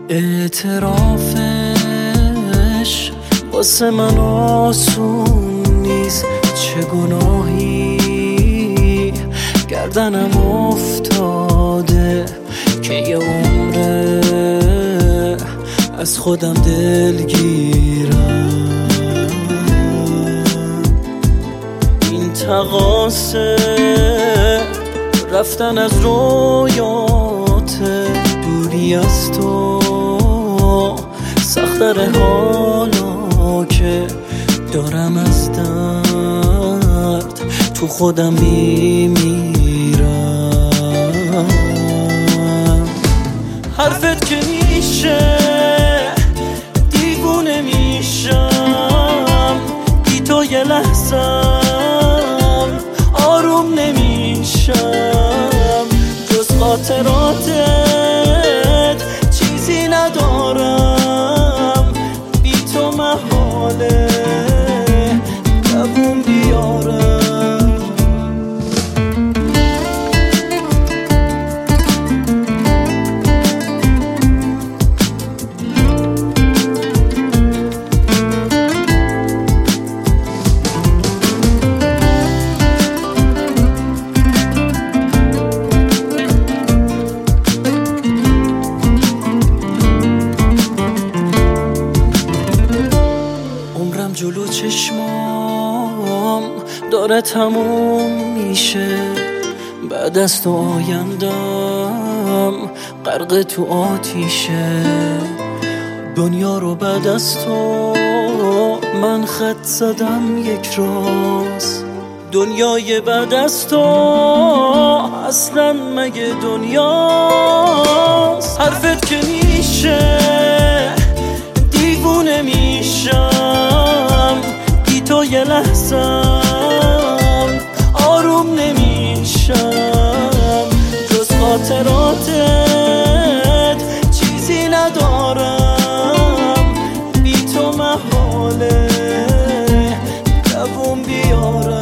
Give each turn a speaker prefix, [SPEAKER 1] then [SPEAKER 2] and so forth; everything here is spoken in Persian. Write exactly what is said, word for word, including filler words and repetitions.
[SPEAKER 1] اعترافش واسه من آسون نیست. چه گناهی گردنم افتاده که یه عمره از خودم دلگیرم. این تقاصه رفتن از رویات، دوری از تو سخت‌تره حالا که دارم از درد تو خودم میمیرم. حرفت که میشه دیوونه میشم، بی تو یه لحظم آروم نمیشم. جز خاطراتت چیزی ندارم، بی تو محاله دووم بیارم. جلو چشمام داره تموم میشه، بعد از تو آیندم غرق تو آتیشه. دنیا رو بعد از تو من خط زدم یک راست، دنیای بعد از تو اصلا مگه دنیاست؟ حرفت که میشه دیوونه میشم، بی تو یه لحظم آروم نمیشم. جز خاطراتت چیزی ندارم، بی تو محاله دووم بیارم.